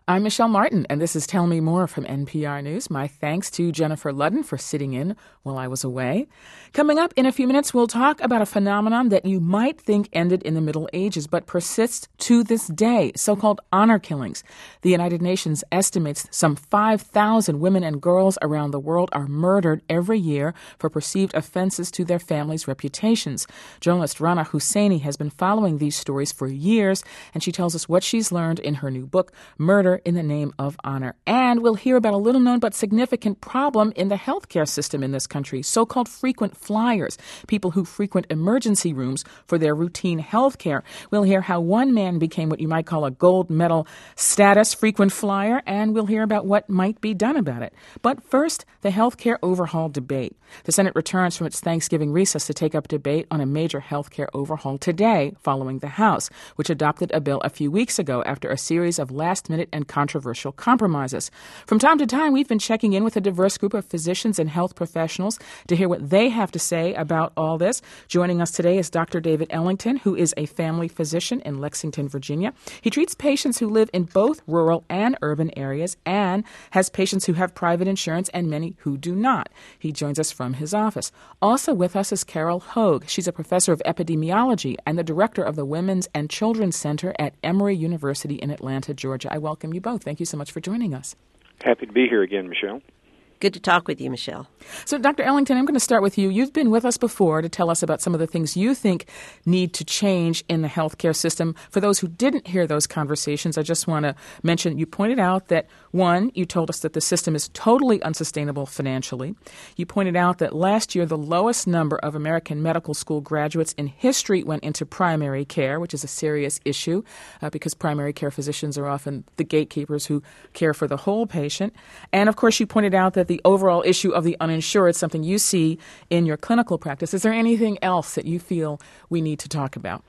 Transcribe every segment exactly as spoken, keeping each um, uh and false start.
I'm Michelle Martin, and this is Tell Me More from N P R News. My thanks to Jennifer Ludden for sitting in while I was away. Coming up in a few minutes, we'll talk about a phenomenon that you might think ended in the Middle Ages, but persists to this day, so-called honor killings. The United Nations estimates some five thousand women and girls around the world are murdered every year for perceived offenses to their families' reputations. Journalist Rana Husseini has been following these stories for years, and she tells us what she's learned in her new book, Murder in the Name of Honor. And we'll hear about a little-known but significant problem in the healthcare system in this country, so-called frequent flyers, people who frequent emergency rooms for their routine health care. We'll hear how one man became what you might call a gold medal status frequent flyer, and we'll hear about what might be done about it. But first, the healthcare overhaul debate. The Senate returns from its Thanksgiving recess to take up debate on a major healthcare overhaul today, following the House, which adopted a bill a few weeks ago after a series of last-minute and controversial compromises. From time to time, we've been checking in with a diverse group of physicians and health professionals to hear what they have to say about all this. Joining us today is Doctor David Ellington, who is a family physician in Lexington, Virginia. He treats patients who live in both rural and urban areas and has patients who have private insurance and many who do not. He joins us from his office. Also with us is Carol Hogue. She's a professor of epidemiology and the director of the Women's and Children's Center at Emory University in Atlanta, Georgia. I welcome you both. Thank you so much for joining us. Happy to be here again, Michelle. Good to talk with you, Michelle. So, Doctor Ellington, I'm going to start with you. You've been with us before to tell us about some of the things you think need to change in the healthcare system. For those who didn't hear those conversations, I just want to mention you pointed out that, one, you told us that the system is totally unsustainable financially. You pointed out that last year the lowest number of American medical school graduates in history went into primary care, which is a serious issue uh, because primary care physicians are often the gatekeepers who care for the whole patient. And, of course, you pointed out that the overall issue of the uninsured, something you see in your clinical practice. Is there anything else that you feel we need to talk about?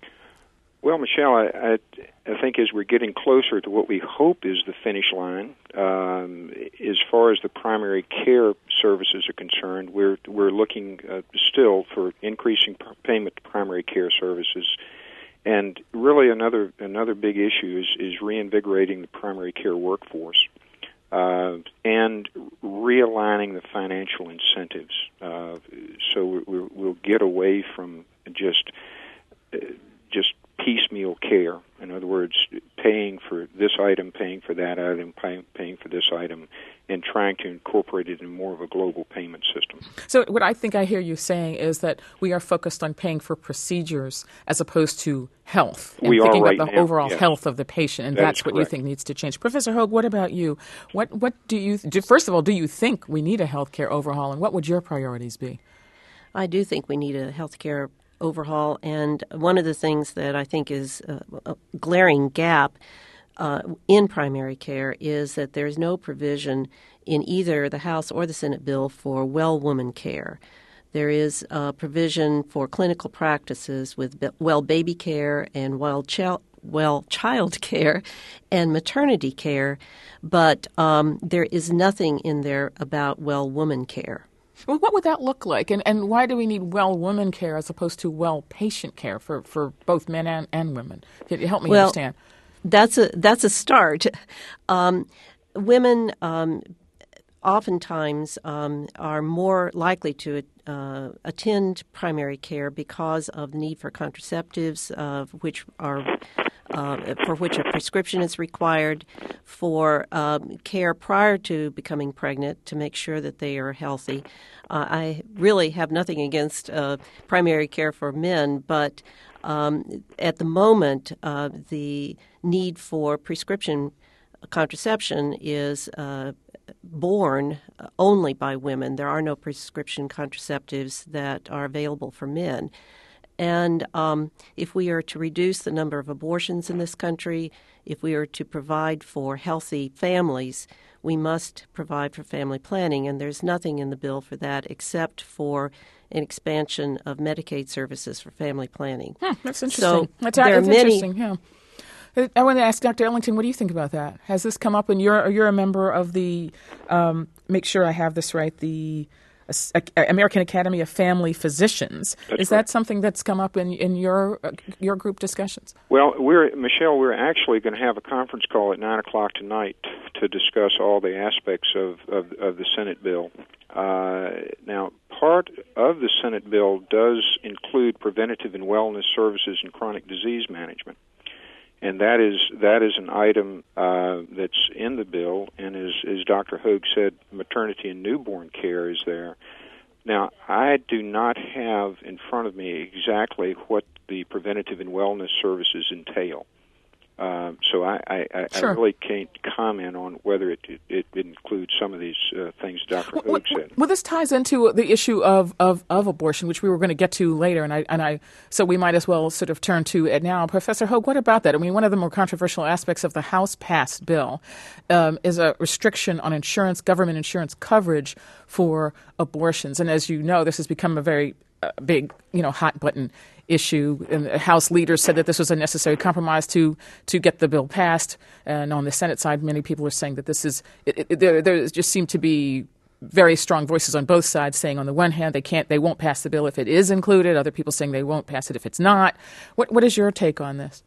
Well, Michelle, I, I, I think as we're getting closer to what we hope is the finish line, um, as far as the primary care services are concerned, we're we're looking uh, still for increasing p- payment to primary care services. And really another another big issue is, is reinvigorating the primary care workforce. Uh, and realigning the financial incentives, uh, so we, we'll get away from just uh, just piecemeal care. In other words, paying for this item, paying for that item, pay, paying for this item, and trying to incorporate it in more of a global payment system. So what I think I hear you saying is that we are focused on paying for procedures as opposed to health. And we thinking are right about the now, overall yes. health of the patient, and that that's what correct. you think needs to change. Professor Hogue, what about you? What what do you do, first of all, do you think we need a healthcare overhaul, and what would your priorities be? I do think we need a healthcare overhaul, and one of the things that I think is a, a glaring gap uh, in primary care is that there's no provision in either the House or the Senate bill for well woman care. There is a provision for clinical practices with well baby care and well child well child care and maternity care, but um, there is nothing in there about well woman care. Well, what would that look like, and, and why do we need well woman care as opposed to well patient care for, for both men and, and women? Can you help me well, understand? That's a that's a start. Um, women um, oftentimes um, are more likely to uh, attend primary care because of the need for contraceptives, uh, which are uh, for which a prescription is required, for um, care prior to becoming pregnant to make sure that they are healthy. Uh, I really have nothing against uh, primary care for men, but um, at the moment, uh, the need for prescription contraception is uh, borne only by women. There are no prescription contraceptives that are available for men. And um, if we are to reduce the number of abortions in this country, if we are to provide for healthy families, we must provide for family planning. And there's nothing in the bill for that except for an expansion of Medicaid services for family planning. Hmm, that's interesting. So that's, there that's are many, interesting, yeah. I want to ask Doctor Ellington, what do you think about that? Has this come up? And you're you're a member of the, um, make sure I have this right, the American Academy of Family Physicians. That's Is right. that something that's come up in, in your uh, your group discussions? Well, we're Michelle. We're actually going to have a conference call at nine o'clock tonight to discuss all the aspects of of, of the Senate bill. Uh, now, part of the Senate bill does include preventative and wellness services and chronic disease management, and that is that is an item uh, that's in the bill. And as as Doctor Hoag said, maternity and newborn care is there. Now, I do not have in front of me exactly what the preventative and wellness services entail. Uh, so I, I, I, sure. I really can't comment on whether it, it, it includes some of these uh, things Doctor Well, Hoag said. Well, this ties into the issue of, of, of abortion, which we were going to get to later, and I and I so we might as well sort of turn to it now. Professor Hoag, what about that? I mean, one of the more controversial aspects of the House-passed bill um, is a restriction on insurance, government insurance coverage for abortions, and as you know, this has become a very uh, big, you know, hot button issue, and House leaders said that this was a necessary compromise to to get the bill passed. And on the Senate side, many people are saying that this is it, it, there. There just seem to be very strong voices on both sides saying, on the one hand, they can't, they won't pass the bill if it is included. Other people saying they won't pass it if it's not. What what is your take on this?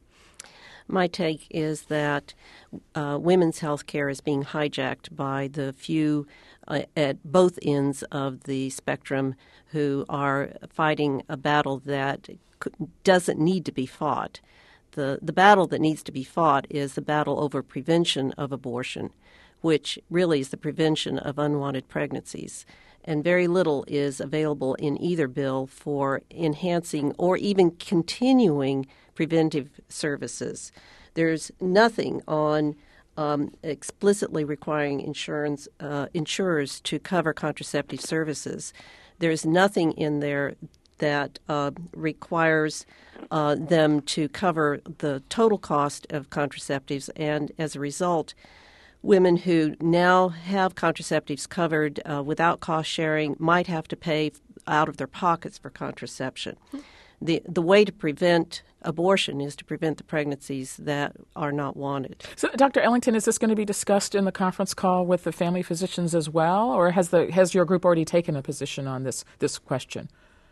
My take is that uh, women's health care is being hijacked by the few uh, at both ends of the spectrum who are fighting a battle that doesn't need to be fought. The, the battle that needs to be fought is the battle over prevention of abortion, which really is the prevention of unwanted pregnancies. And very little is available in either bill for enhancing or even continuing preventive services. There's nothing on um, explicitly requiring insurance uh, insurers to cover contraceptive services. There's nothing in there that uh, requires uh, them to cover the total cost of contraceptives, and as a result, women who now have contraceptives covered uh, without cost sharing might have to pay out of their pockets for contraception. The the way to prevent abortion is to prevent the pregnancies that are not wanted. So, Doctor Ellington, is this going to be discussed in the conference call with the family physicians as well, or has the has your group already taken a position on this this question?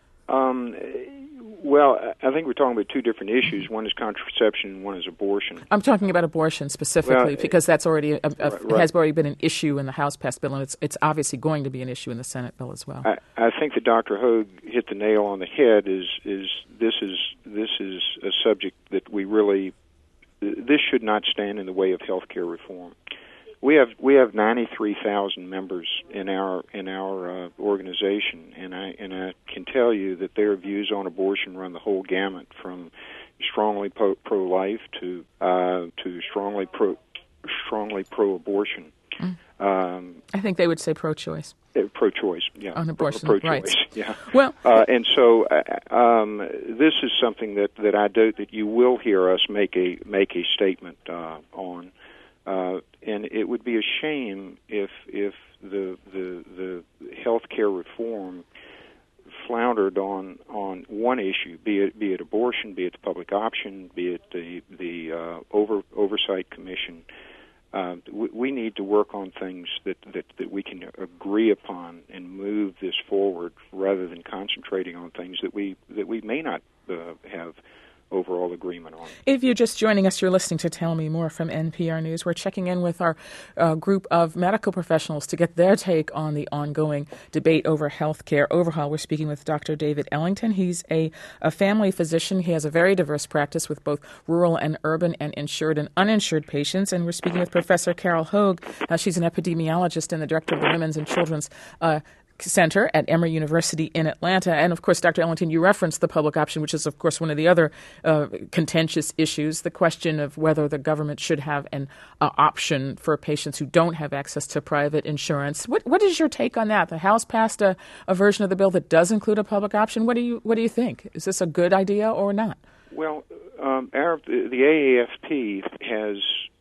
Um, well, I think we're talking about two different issues. One is contraception, and one is abortion. I'm talking about abortion specifically well, because that's already a, a, right, right. has already been an issue in the House-passed bill, and it's it's obviously going to be an issue in the Senate bill as well. I, I think that Doctor Hoag hit the nail on the head. Is is this is this is a subject that we really this should not stand in the way of health care reform. We have we have ninety-three thousand members in our in our uh, organization, and I and I can tell you that their views on abortion run the whole gamut, from strongly pro, pro-life to uh, to strongly pro strongly pro-abortion. Mm. Um, I think they would say pro-choice. Uh, pro-choice, yeah. On abortion pro-choice, rights. yeah. Well, uh, and so uh, um, this is something that, that I doubt that you will hear us make a make a statement uh, on. Uh, and it would be a shame if if the the the healthcare reform floundered on, on one issue, be it be it abortion, be it the public option, be it the the uh, over oversight commission. Uh, we, we need to work on things that, that, that we can agree upon and move this forward, rather than concentrating on things that we that we may not uh, have overall agreement on. If you're just joining us, you're listening to Tell Me More from N P R News. We're checking in with our uh, group of medical professionals to get their take on the ongoing debate over health care overhaul. We're speaking with Doctor David Ellington. He's a, a family physician. He has a very diverse practice with both rural and urban and insured and uninsured patients. And we're speaking with Professor Carol Hoag. Uh, she's an epidemiologist and the director of the Women's and Children's uh, Center at Emory University in Atlanta. And, of course, Doctor Ellington, you referenced the public option, which is, of course, one of the other uh, contentious issues, the question of whether the government should have an uh, option for patients who don't have access to private insurance. What What is your take on that? The House passed a, a version of the bill that does include a public option. What do you What do you think? Is this a good idea or not? Well, um, our, the A A F P has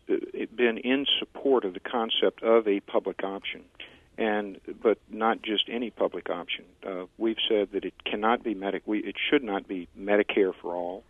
been in support of the concept of a public option. And but not just any public option. Uh, we've said that it cannot be medic. We, it should not be Medicare for all.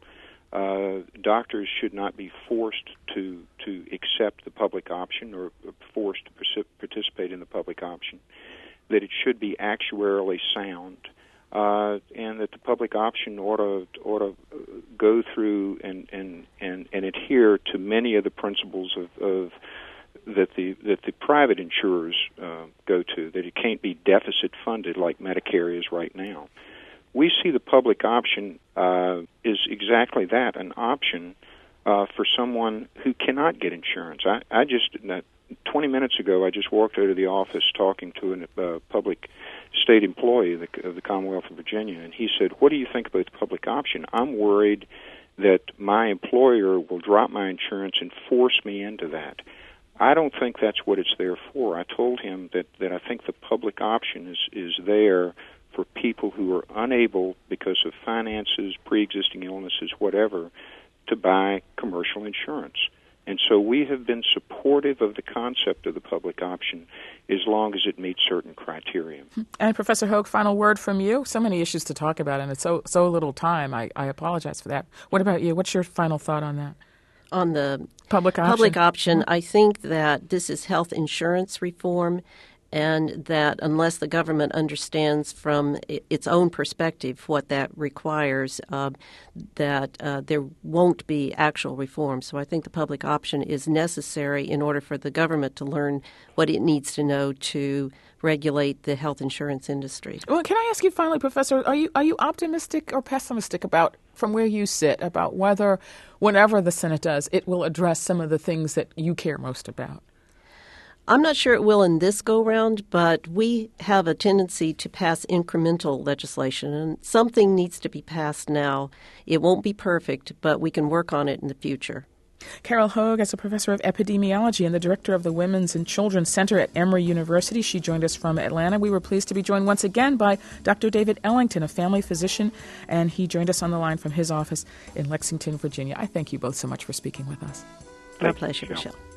Uh, doctors should not be forced to to accept the public option or forced to participate in the public option. that it should be actuarially sound, uh, and that the public option ought to, ought to go through and, and, and, and adhere to many of the principles of, of that the that the private insurers uh, go to, that it can't be deficit funded like Medicare is right now. We see the public option uh, is exactly that, an option uh, for someone who cannot get insurance. I, I just, twenty minutes ago, I just walked out of the office talking to a uh, public state employee of the, of the Commonwealth of Virginia, and he said, what do you think about the public option? I'm worried that my employer will drop my insurance and force me into that. I don't think that's what it's there for. I told him that, that I think the public option is, is there for people who are unable, because of finances, pre-existing illnesses, whatever, to buy commercial insurance. And so we have been supportive of the concept of the public option as long as it meets certain criteria. And Professor Hoag, final word from you. So many issues to talk about, and it's so so little time. I, I apologize for that. What about you? What's your final thought on that? On the public option, public option, I think that this is health insurance reform, and that unless the government understands from its own perspective what that requires, uh, that uh, there won't be actual reform. So I think the public option is necessary in order for the government to learn what it needs to know to regulate the health insurance industry. Well, can I ask you finally, Professor, are you are you optimistic or pessimistic about, from where you sit, about whether, whenever the Senate does, it will address some of the things that you care most about? I'm not sure it will in this go-round, but we have a tendency to pass incremental legislation, and something needs to be passed now. It won't be perfect, but we can work on it in the future. Carol Hoag is a professor of epidemiology and the director of the Women's and Children's Center at Emory University. She joined us from Atlanta. We were pleased to be joined once again by Doctor David Ellington, a family physician, and he joined us on the line from his office in Lexington, Virginia. I thank you both so much for speaking with us. My pleasure, Michelle.